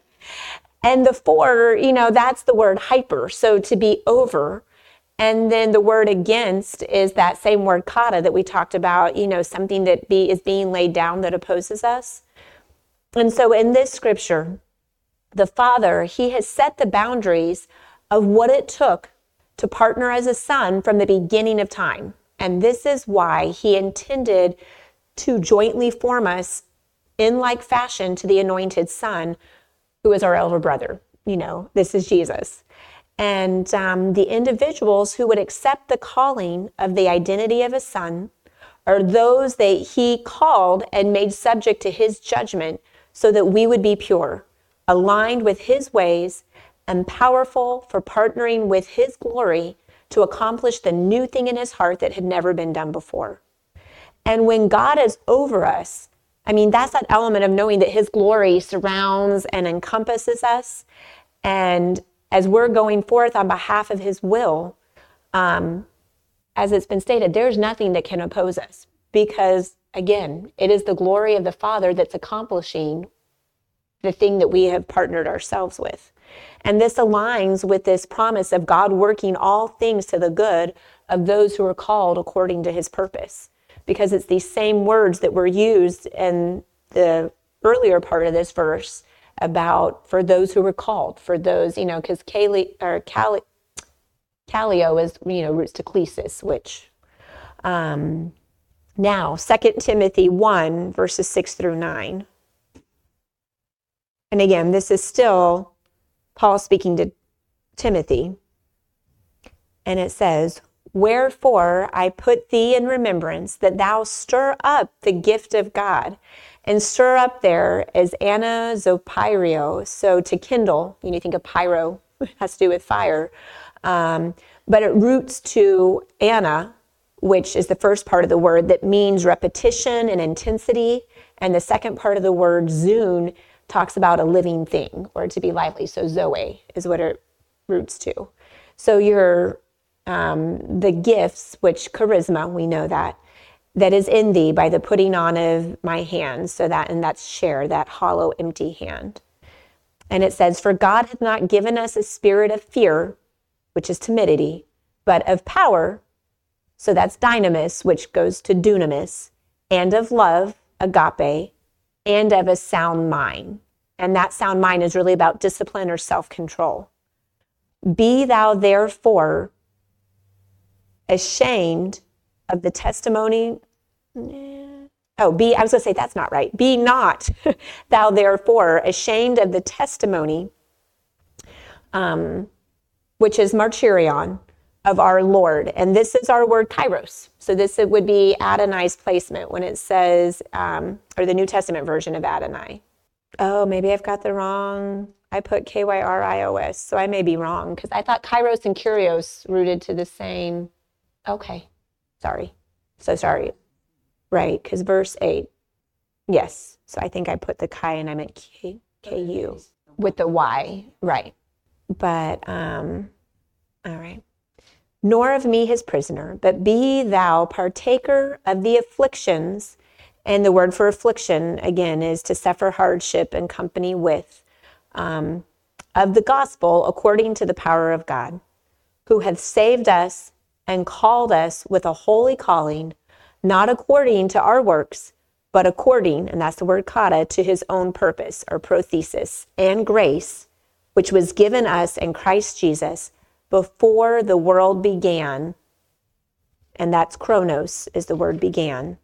Speaker 1: And the for, you know, that's the word hyper, so to be over. And then the word against is that same word kata that we talked about, you know, something that be, is being laid down that opposes us. And so in this scripture, the Father, he has set the boundaries of what it took to partner as a son from the beginning of time. And this is why he intended to jointly form us in like fashion to the anointed Son, who is our elder brother. You know, this is Jesus. And um, the individuals who would accept the calling of the identity of a son are those that he called and made subject to his judgment so that we would be pure, aligned with his ways, and powerful for partnering with his glory to accomplish the new thing in his heart that had never been done before. And when God is over us, I mean, that's that element of knowing that his glory surrounds and encompasses us. And as we're going forth on behalf of his will, um, as it's been stated, there's nothing that can oppose us because, again, it is the glory of the Father that's accomplishing the thing that we have partnered ourselves with. And this aligns with this promise of God working all things to the good of those who are called according to his purpose. Because it's these same words that were used in the earlier part of this verse about for those who were called, for those, you know, because Kali, or Kali, Kaleo is, you know, roots to klesis, which, um, now, Second Timothy one, verses six through nine. And again, this is still Paul speaking to Timothy. And it says, wherefore I put thee in remembrance that thou stir up the gift of God. And stir up there is anazopyrio, so to kindle. You know, you think of pyro, it has to do with fire. Um, but it roots to ana, which is the first part of the word that means repetition and intensity. And the second part of the word, zoon, talks about a living thing or to be lively. So zoe is what it roots to. So your um, the gifts, which charisma, we know that, that is in thee by the putting on of my hands. So that, and that's share, that hollow, empty hand. And it says, for God hath not given us a spirit of fear, which is timidity, but of power. So that's dynamis, which goes to dunamis, and of love, agape, and of a sound mind. And that sound mind is really about discipline or self-control. Be thou therefore ashamed of the testimony. Oh, be, I was going to say, that's not right. Be not thou therefore ashamed of the testimony, um, which is martyrion, of our Lord. And this is our word kairos. So this it would be Adonai's placement when it says, um, or the New Testament version of Adonai. Oh, maybe I've got the wrong, I put K Y R I O S, so I may be wrong, because I thought kairos and kurios rooted to the same. Okay, sorry. So sorry. Right, because verse eight. Yes, so I think I put the chi and I meant K, K U with the Y. Right. But, um, all right. Nor of me his prisoner, but be thou partaker of the afflictions. And the word for affliction, again, is to suffer hardship in company with, um, of the gospel according to the power of God, who hath saved us and called us with a holy calling, not according to our works, but according, and that's the word kata, to his own purpose, or prothesis, and grace, which was given us in Christ Jesus before the world began. And that's chronos, is the word began.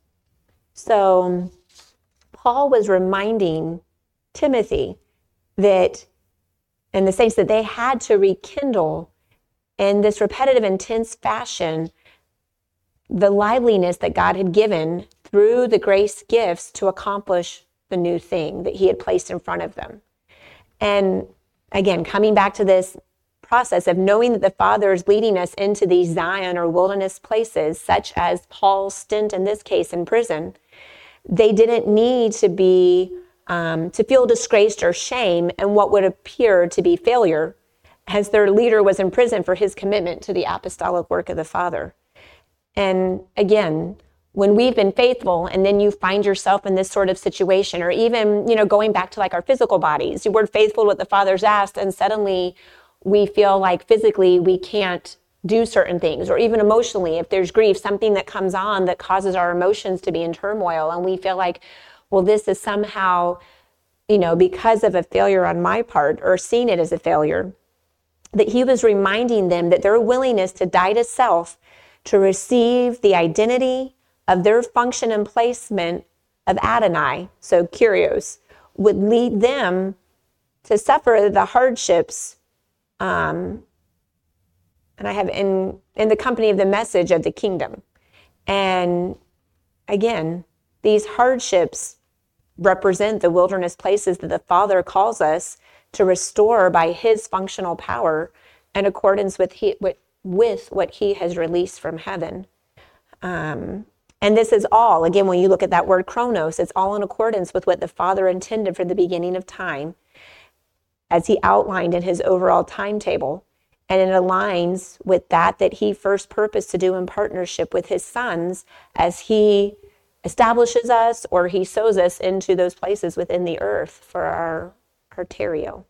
Speaker 1: So Paul was reminding Timothy that, in the sense that they had to rekindle in this repetitive, intense fashion the liveliness that God had given through the grace gifts to accomplish the new thing that he had placed in front of them. And again, coming back to this process of knowing that the Father is leading us into these Zion or wilderness places, such as Paul's stint in this case in prison, they didn't need to be, um, to feel disgraced or shame in what would appear to be failure, as their leader was in prison for his commitment to the apostolic work of the Father. And again, when we've been faithful and then you find yourself in this sort of situation, or even, you know, going back to like our physical bodies, we're faithful to what the Father's asked, and suddenly we feel like physically we can't do certain things, or even emotionally, if there's grief, something that comes on that causes our emotions to be in turmoil, and we feel like, well, this is somehow, you know, because of a failure on my part, or seeing it as a failure, that he was reminding them that their willingness to die to self, to receive the identity of their function and placement of Adonai, so kurios, would lead them to suffer the hardships, um, and I have in, in the company of the message of the kingdom. And again, these hardships represent the wilderness places that the Father calls us to restore by his functional power in accordance with, he, with, with what he has released from heaven. Um, and this is all, again, when you look at that word chronos, it's all in accordance with what the Father intended for the beginning of time, as he outlined in his overall timetable. And it aligns with that that he first purposed to do in partnership with his sons as he establishes us, or he sows us into those places within the earth for our arterio.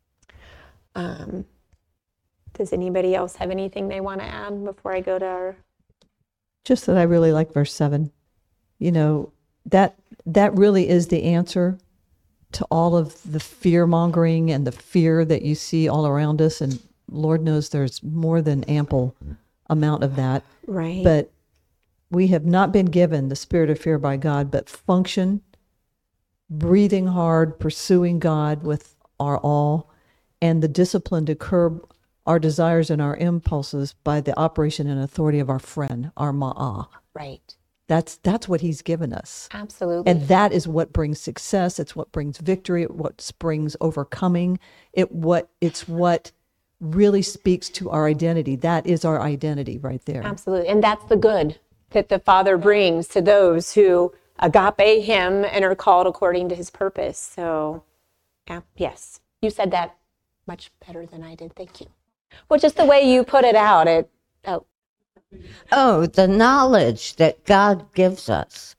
Speaker 1: Um, does anybody else have anything they want to add before I go to our...
Speaker 2: Just that I really like verse seven. You know, that that really is the answer to all of the fear-mongering and the fear that you see all around us, and Lord knows there's more than ample amount of that.
Speaker 1: Right.
Speaker 2: But we have not been given the spirit of fear by God, but function, breathing hard, pursuing God with our all, and the discipline to curb our desires and our impulses by the operation and authority of our friend, our ma'ah.
Speaker 1: Right.
Speaker 2: That's that's what he's given us.
Speaker 1: Absolutely.
Speaker 2: And that is what brings success. It's what brings victory. It's what brings overcoming. It what it's what really speaks to our identity. That is our identity right there.
Speaker 1: Absolutely. And that's the good that the Father brings to those who agape him and are called according to his purpose. So, yeah, yes, you said that much better than I did. Thank you. Well, just the way you put it out, it, oh.
Speaker 3: Oh, the knowledge that God gives us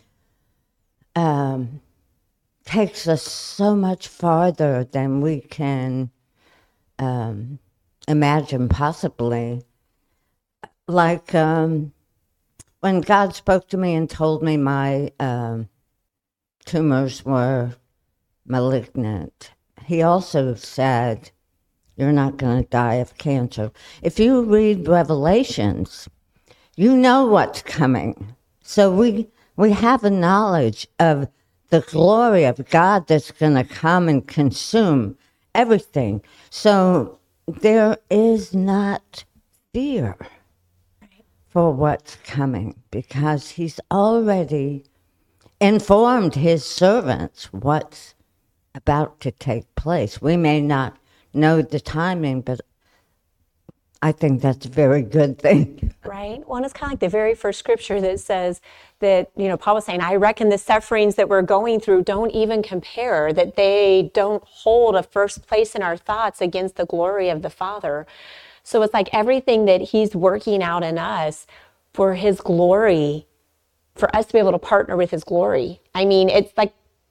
Speaker 3: um, takes us so much farther than we can um, imagine possibly. Like um, when God spoke to me and told me my um, tumors were malignant. He also said, you're not going to die of cancer. If you read Revelations, you know what's coming. So we we have a knowledge of the glory of God that's going to come and consume everything. So there is not fear for what's coming, because he's already informed his servants what's about to take place. We may not know the timing, but I think that's a very good thing.
Speaker 1: Right? Well, and it's kind of like the very first scripture that says that, you know, Paul was saying, I reckon the sufferings that we're going through don't even compare, that they don't hold a first place in our thoughts against the glory of the Father. So it's like everything that he's working out in us for his glory, for us to be able to partner with his glory. I mean, it's like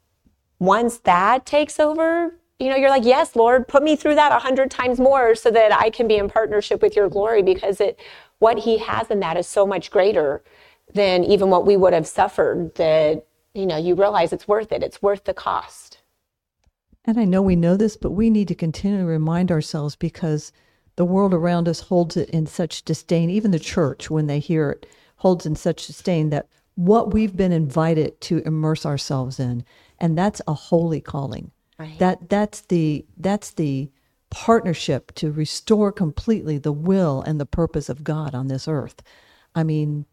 Speaker 1: once that takes over, you know, you're like, yes, Lord, put me through that a hundred times more so that I can be in partnership with your glory, because it, what he has in that is so much greater than even what we would have suffered, that, you know, you realize it's worth it. It's worth the cost.
Speaker 2: And I know we know this, but we need to continue to remind ourselves, because the world around us holds it in such disdain. Even the church, when they hear it, holds in such disdain, that what we've been invited to immerse ourselves in, and that's a holy calling.
Speaker 1: Right.
Speaker 2: That that's the that's the partnership to restore completely the will and the purpose of God on this earth. I mean,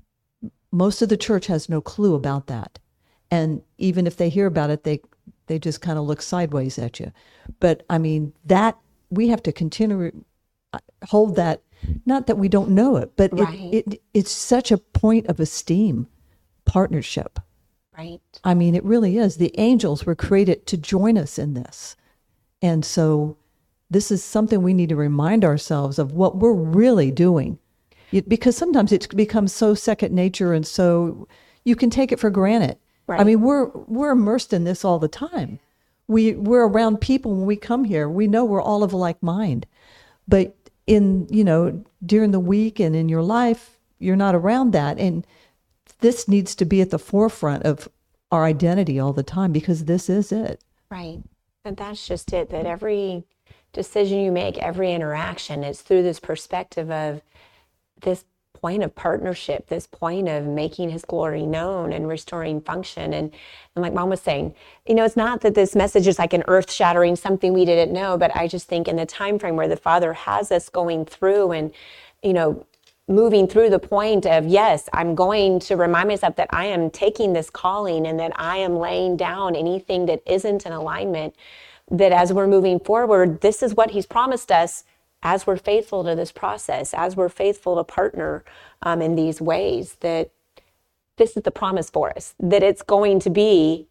Speaker 2: most of the church has no clue about that, and even if they hear about it, they they just kind of look sideways at you. But I mean, that we have to continue to hold that. Not that we don't know it, but
Speaker 1: Right.
Speaker 2: it, it it's such a point of esteem, partnership.
Speaker 1: Right.
Speaker 2: I mean, it really is. The angels were created to join us in this. And so this is something we need to remind ourselves of, what we're really doing. It, because sometimes it becomes so second nature, and so you can take it for granted.
Speaker 1: Right.
Speaker 2: I mean, we're we're immersed in this all the time. We, we're around people when we come here. We know we're all of a like mind. But in, you know, during the week and in your life, you're not around that. And this needs to be at the forefront of our identity all the time, because this is it.
Speaker 1: Right. And that's just it, that every decision you make, every interaction is through this perspective of this point of partnership, this point of making his glory known and restoring function. And, and like Mom was saying, you know, it's not that this message is like an earth-shattering something we didn't know, but I just think in the time frame where the Father has us going through and, you know, moving through the point of, yes, I'm going to remind myself that I am taking this calling and that I am laying down anything that isn't in alignment, that as we're moving forward, this is what he's promised us as we're faithful to this process, as we're faithful to partner um, in these ways, that this is the promise for us, that it's going to be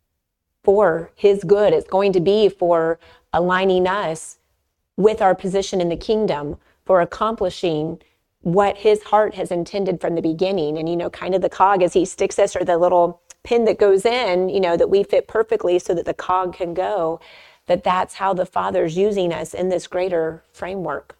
Speaker 1: for his good. It's going to be for aligning us with our position in the kingdom, for accomplishing what his heart has intended from the beginning. And, you know, kind of the cog as he sticks us, or the little pin that goes in, you know, that we fit perfectly so that the cog can go, that that's how the Father's using us in this greater framework.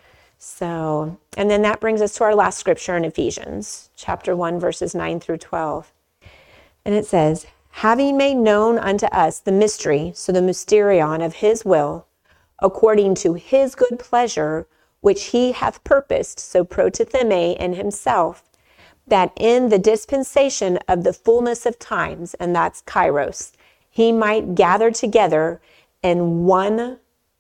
Speaker 1: So, and then that brings us to our last scripture in Ephesians, chapter one, verses nine through twelve. And it says, having made known unto us the mystery, so the mysterion of his will, according to his good pleasure, which he hath purposed, so protitheme in himself, that in the dispensation of the fullness of times, and that's kairos, he might gather together in one,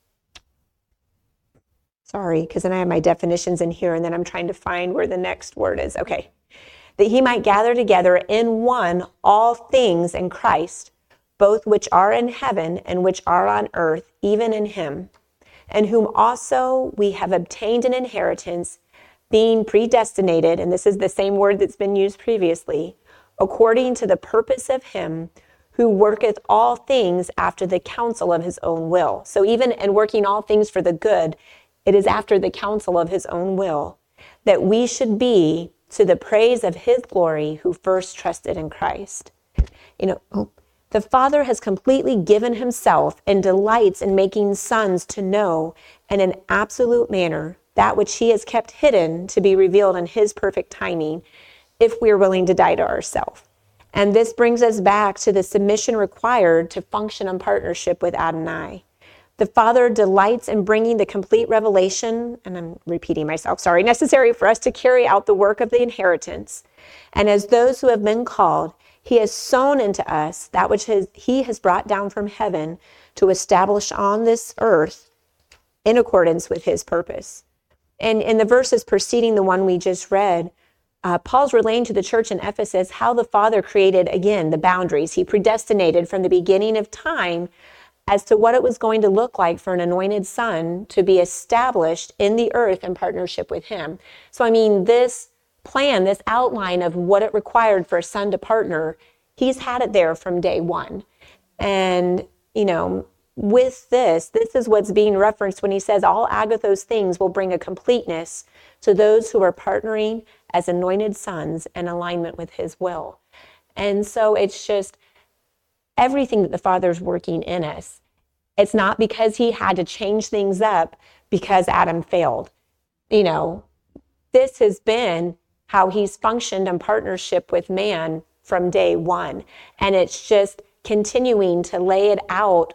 Speaker 1: sorry, because then I have my definitions in here, and then I'm trying to find where the next word is. Okay. That he might gather together in one all things in Christ, both which are in heaven and which are on earth, even in him, and whom also we have obtained an inheritance, being predestinated, and this is the same word that's been used previously, according to the purpose of him who worketh all things after the counsel of his own will. So even in working all things for the good, it is after the counsel of his own will, that we should be to the praise of his glory who first trusted in Christ. You know, oh, the Father has completely given himself and delights in making sons to know in an absolute manner that which he has kept hidden to be revealed in his perfect timing, if we are willing to die to ourselves. And this brings us back to the submission required to function in partnership with Adonai. The Father delights in bringing the complete revelation, and I'm repeating myself, sorry, necessary for us to carry out the work of the inheritance. And as those who have been called, he has sown into us that which has, he has brought down from heaven to establish on this earth in accordance with his purpose. And in the verses preceding the one we just read, uh, Paul's relaying to the church in Ephesus how the Father created, again, the boundaries. He predestinated from the beginning of time as to what it was going to look like for an anointed son to be established in the earth in partnership with him. So, I mean, this plan, this outline of what it required for a son to partner, he's had it there from day one. And, you know, with this, this is what's being referenced when he says all agathos things will bring a completeness to those who are partnering as anointed sons in alignment with his will. And so it's just everything that the Father's working in us. It's not because he had to change things up because Adam failed. You know, this has been how he's functioned in partnership with man from day one. And it's just continuing to lay it out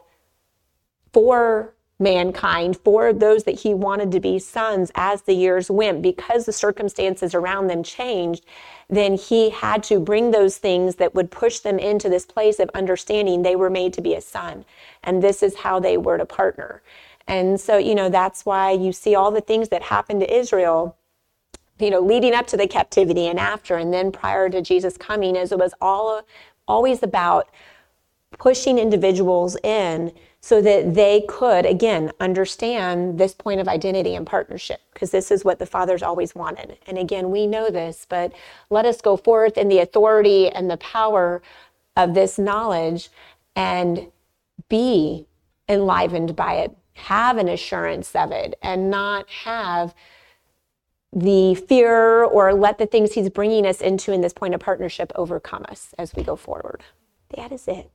Speaker 1: for mankind, for those that he wanted to be sons as the years went. Because the circumstances around them changed, then he had to bring those things that would push them into this place of understanding they were made to be a son. And this is how they were to partner. And so, you know, that's why you see all the things that happened to Israel, you know, leading up to the captivity and after, and then prior to Jesus coming, as it was all always about pushing individuals in so that they could, again, understand this point of identity and partnership, because this is what the Father's always wanted. And again, we know this, but let us go forth in the authority and the power of this knowledge and be enlivened by it, have an assurance of it, and not have the fear or let the things he's bringing us into in this point of partnership overcome us as we go forward. That is it.